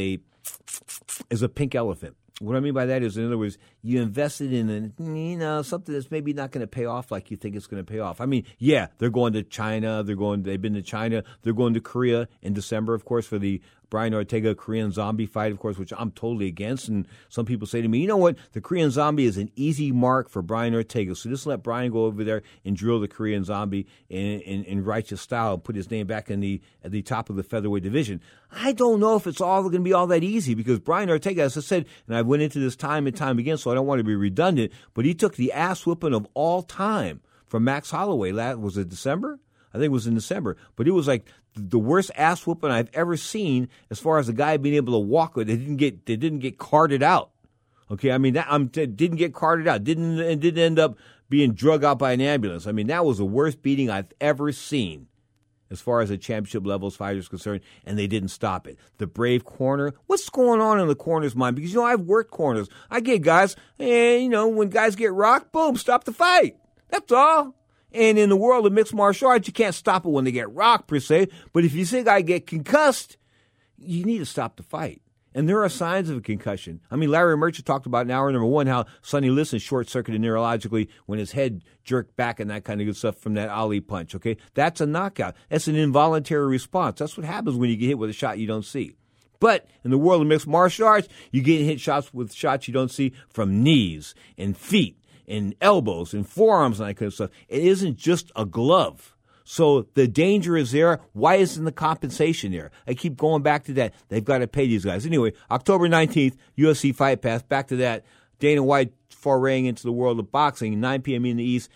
a pink elephant. What I mean by that is, in other words, you invested in something that's maybe not going to pay off like you think it's going to pay off. I mean, yeah, they're going to China. They've been to China. They're going to Korea in December, of course, for the Brian Ortega Korean Zombie fight, of course, which I'm totally against. And some people say to me, you know what? The Korean Zombie is an easy mark for Brian Ortega. So just let Brian go over there and drill the Korean Zombie in righteous style and put his name back at the top of the featherweight division. I don't know if it's all going to be all that easy because Brian Ortega, as I said, and I went into this time and time again, so I don't want to be redundant, but he took the ass whooping of all time from Max Holloway. Was it December? I think it was in December. But it was like the worst ass whooping I've ever seen as far as the guy being able to walk. They didn't get carted out. Okay, I mean, didn't get carted out. Didn't end up being drug out by an ambulance. I mean, that was the worst beating I've ever seen. as far as the championship levels fighter is concerned, and they didn't stop it. The Brave corner, what's going on in the corner's mind? Because, I've worked corners. I get guys, and, when guys get rocked, boom, stop the fight. That's all. And in the world of mixed martial arts, you can't stop it when they get rocked, per se. But if you see a guy get concussed, you need to stop the fight. And there are signs of a concussion. I mean, Larry Merchant talked about in hour number 1 how Sonny Liston short-circuited neurologically when his head jerked back and that kind of good stuff from that Ali punch, okay? That's a knockout. That's an involuntary response. That's what happens when you get hit with a shot you don't see. But in the world of mixed martial arts, you get hit with shots you don't see from knees and feet and elbows and forearms and that kind of stuff. It isn't just a glove. So the danger is there. Why isn't the compensation there? I keep going back to that. They've got to pay these guys. Anyway, October 19th, UFC Fight Pass. Back to that. Dana White foraying into the world of boxing. 9 p.m. in the East,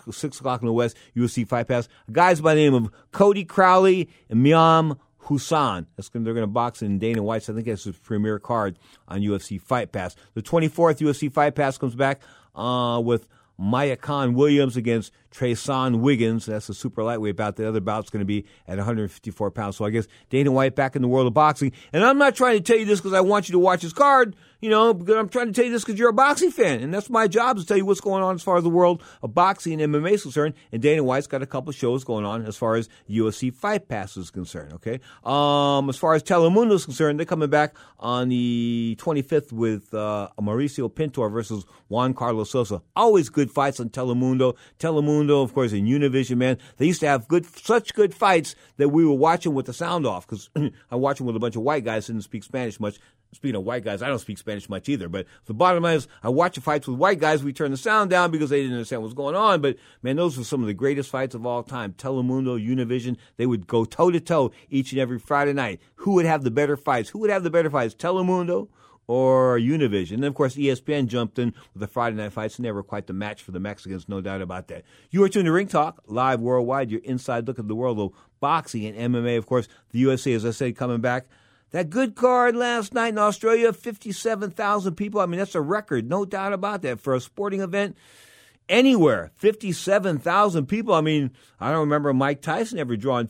6 o'clock in the West, UFC Fight Pass. Guys by the name of Cody Crowley and Miam Hussein. They're going to box in Dana White's. I think that's his premier card on UFC Fight Pass. The 24th UFC Fight Pass comes back with Maya Khan Williams against Trayson Wiggins. That's a super lightweight bout. The other bout's going to be at 154 pounds. So I guess Dana White back in the world of boxing. And I'm not trying to tell you this because I want you to watch his card, because I'm trying to tell you this because you're a boxing fan. And that's my job, is to tell you what's going on as far as the world of boxing and MMA is concerned. And Dana White's got a couple shows going on as far as UFC Fight Pass is concerned, okay? As far as Telemundo is concerned, they're coming back on the 25th with Mauricio Pintor versus Juan Carlos Sosa. Always good fights on Telemundo. Telemundo, of course, in Univision, man. They used to have such good fights that we were watching with the sound off, because I watch them with a bunch of white guys who didn't speak Spanish much. Speaking of white guys, I don't speak Spanish much either. But the bottom line is, I watch the fights with white guys. We turn the sound down because they didn't understand what's going on. But, man, those were some of the greatest fights of all time. Telemundo, Univision, they would go toe-to-toe each and every Friday night. Who would have the better fights? Who would have the better fights, Telemundo or Univision? And, of course, ESPN jumped in with the Friday night fights. Never quite the match for the Mexicans, no doubt about that. You are tuned to Ring Talk, live worldwide. Your inside look at the world of boxing and MMA. Of course, the USA, as I said, coming back. That good card last night in Australia, 57,000 people. I mean, that's a record, no doubt about that, for a sporting event anywhere. 57,000 people. I mean, I don't remember Mike Tyson ever drawing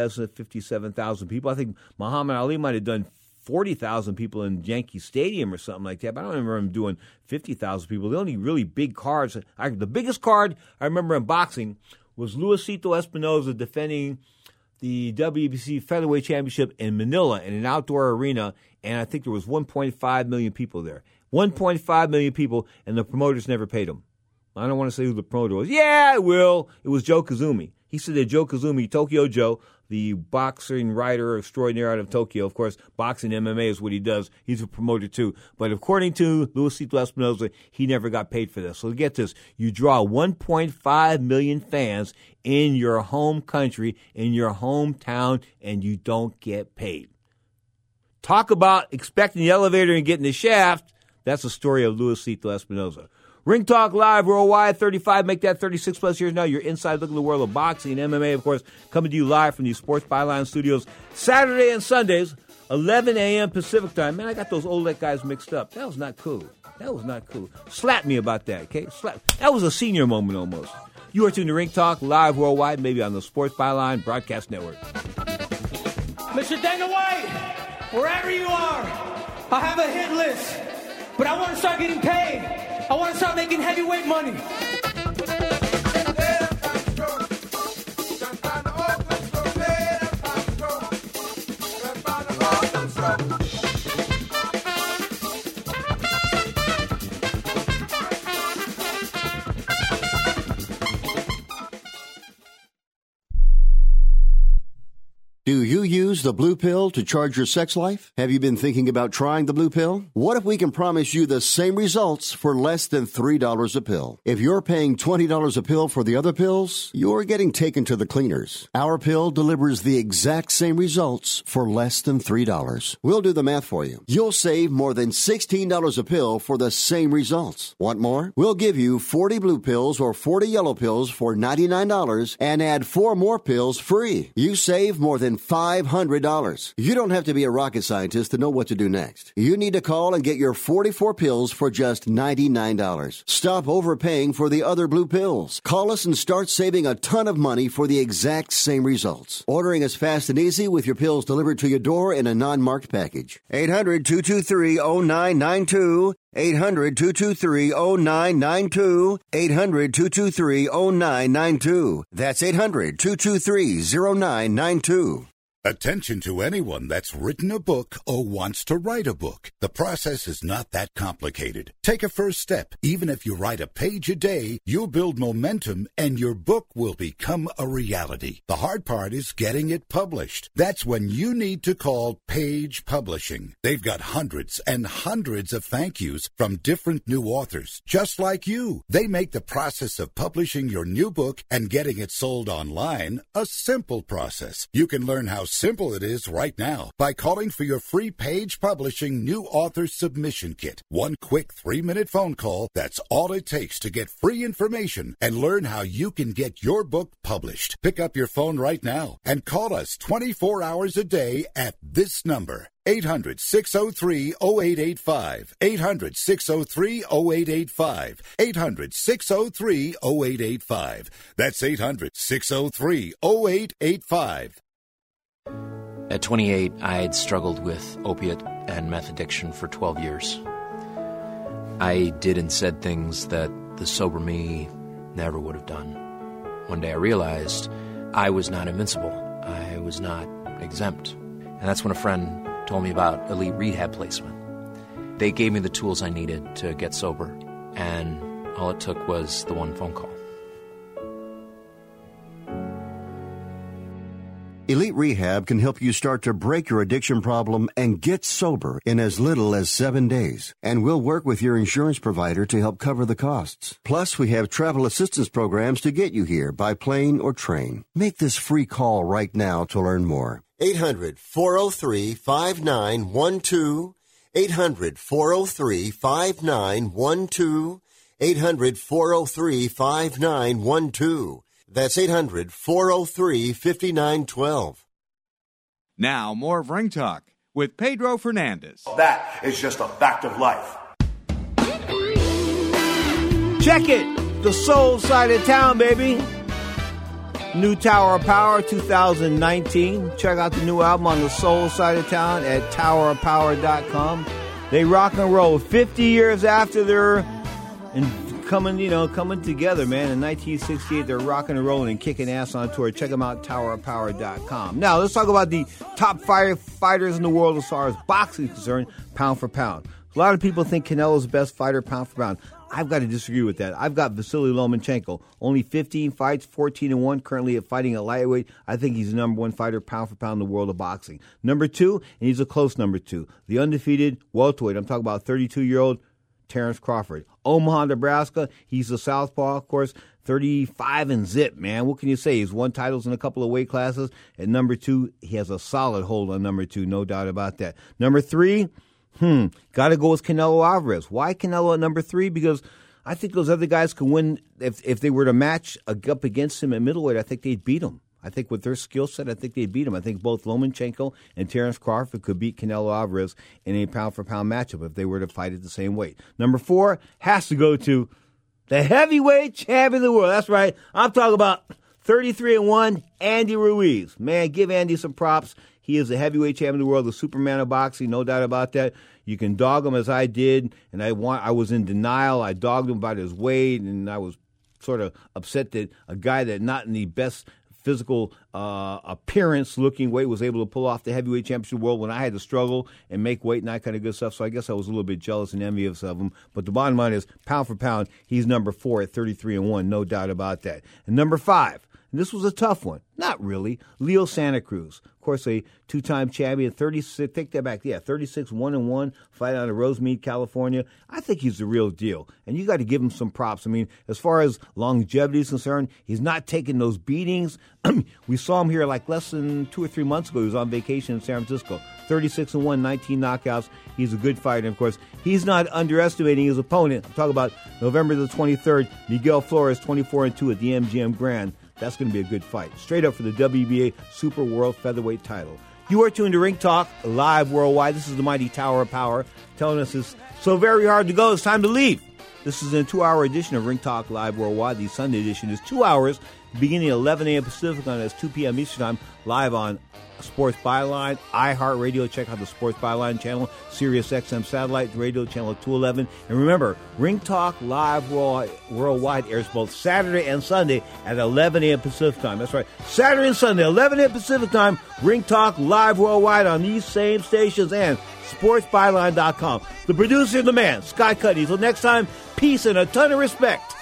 57,000 people. I think Muhammad Ali might have done 40,000 people in Yankee Stadium or something like that, but I don't remember him doing 50,000 people. The only really big cards, the biggest card I remember in boxing was Luisito Espinosa defending the WBC Featherweight Championship in Manila in an outdoor arena, and I think there was 1.5 million people there. 1.5 million people, and the promoters never paid them. I don't want to say who the promoter was. Yeah, I will. It was Joe Kazumi. He said that Joe Kazumi, Tokyo Joe, the boxing writer extraordinaire out of Tokyo, of course, boxing MMA is what he does. He's a promoter too. But according to Luisito Espinosa, he never got paid for this. So get this. You draw 1.5 million fans in your home country, in your hometown, and you don't get paid. Talk about expecting the elevator and getting the shaft. That's the story of Luisito Espinosa. Ring Talk Live worldwide, 35, make that 36 plus years now. You're inside look at the world of boxing and MMA, of course, coming to you live from the Sports Byline Studios, Saturday and Sundays, 11 a.m. Pacific time. Man, I got those Oleg guys mixed up. That was not cool. That was not cool. Slap me about that, okay? That was a senior moment almost. You are tuned to Ring Talk Live worldwide, maybe on the Sports Byline Broadcast Network. Mr. Dana White, wherever you are, I have a hit list, but I want to start getting paid. I want to start making heavyweight money. Do you use the blue pill to charge your sex life? Have you been thinking about trying the blue pill? What if we can promise you the same results for less than $3 a pill? If you're paying $20 a pill for the other pills, you're getting taken to the cleaners. Our pill delivers the exact same results for less than $3. We'll do the math for you. You'll save more than $16 a pill for the same results. Want more? We'll give you 40 blue pills or 40 yellow pills for $99 and add 4 more pills free. You save more than than $500. You don't have to be a rocket scientist to know what to do next. You need to call and get your 44 pills for just $99. Stop overpaying for the other blue pills. Call us and start saving a ton of money for the exact same results. Ordering is fast and easy with your pills delivered to your door in a non-marked package. 800-223-0992. 800-223-0992. 800-223-0992. That's 800-223-0992. Attention to anyone that's written a book or wants to write a book. The process is not that complicated. Take a first step. Even if you write a page a day, you'll build momentum and your book will become a reality. The hard part is getting it published. That's when you need to call Page Publishing. They've got hundreds and hundreds of thank yous from different new authors, just like you. They make the process of publishing your new book and getting it sold online a simple process. You can learn how simple it is right now by calling for your free Page Publishing New Author Submission Kit. One quick 3-minute phone call, that's all it takes to get free information and learn how you can get your book published. Pick up your phone right now and call us 24 hours a day at this number. 800-603-0885. 800-603-0885. 800-603-0885. That's 800-603-0885. At 28, I had struggled with opiate and meth addiction for 12 years. I did and said things that the sober me never would have done. One day I realized I was not invincible. I was not exempt. And that's when a friend told me about Elite Rehab Placement. They gave me the tools I needed to get sober, and all it took was the one phone call. Elite Rehab can help you start to break your addiction problem and get sober in as little as 7 days. And we'll work with your insurance provider to help cover the costs. Plus, we have travel assistance programs to get you here by plane or train. Make this free call right now to learn more. 800-403-5912. 800-403-5912. 800-403-5912. That's 800-403-5912. Now, more of Ring Talk with Pedro Fernandez. That is just a fact of life. Check it! The soul side of town, baby. New Tower of Power 2019. Check out the new album on the soul side of town at towerofpower.com. They rock and roll 50 years after they're coming together, man. In 1968, they're rocking and rolling and kicking ass on tour. Check them out, towerofpower.com. Now, let's talk about the top fighters in the world as far as boxing is concerned, pound for pound. A lot of people think Canelo's the best fighter pound for pound. I've got to disagree with that. I've got Vasily Lomachenko. Only 15 fights, 14-1, currently fighting at lightweight. I think he's the number one fighter pound for pound in the world of boxing. Number two, and he's a close number two, the undefeated welterweight. I'm talking about 32-year-old Terrence Crawford. Omaha, Nebraska, he's a southpaw, of course, 35 and zip, man. What can you say? He's won titles in a couple of weight classes. At number two, he has a solid hold on number two, no doubt about that. Number three, got to go with Canelo Alvarez. Why Canelo at number three? Because I think those other guys can win. If they were to match up against him at middleweight, I think they'd beat him. I think with their skill set, I think they'd beat him. I think both Lomachenko and Terrence Crawford could beat Canelo Alvarez in a pound-for-pound matchup if they were to fight at the same weight. Number four has to go to the heavyweight champion of the world. That's right. I'm talking about 33-1 Andy Ruiz. Man, give Andy some props. He is the heavyweight champion of the world, the Superman of boxing, no doubt about that. You can dog him as I did, and I was in denial. I dogged him about his weight, and I was sort of upset that a guy that not in the best physical appearance looking weight was able to pull off the heavyweight championship world when I had to struggle and make weight and that kind of good stuff. So I guess I was a little bit jealous and envious of him. But the bottom line is, pound for pound, he's number four at 33-1, no doubt about that. And number five, and this was a tough one. Not really. Leo Santa Cruz. Of course, a two-time champion, 36-1-1, fight out of Rosemead, California. I think he's the real deal, and you got to give him some props. I mean, as far as longevity is concerned, he's not taking those beatings. We saw him here like less than 2 or 3 months ago. He was on vacation in San Francisco. 36-1, 19 knockouts. He's a good fighter. And, of course, he's not underestimating his opponent. I'm talking about November the 23rd, Miguel Flores, 24-2 at the MGM Grand. That's going to be a good fight. Straight up for the WBA Super World Featherweight title. You are tuned to Ring Talk live worldwide. This is the mighty Tower of Power telling us it's so very hard to go. It's time to leave. This is a 2-hour edition of Ring Talk live worldwide. The Sunday edition is 2 hours, beginning at 11 a.m. Pacific time. That's 2 p.m. Eastern time, live on Sports Byline, iHeartRadio. Check out the Sports Byline channel, Sirius XM Satellite Radio channel 211. And remember, Ring Talk live worldwide airs both Saturday and Sunday at 11 a.m. Pacific time. That's right, Saturday and Sunday, 11 a.m. Pacific time. Ring Talk live worldwide on these same stations and SportsByline.com. The producer and the man, Sky Cuddy. Until next time, peace and a ton of respect.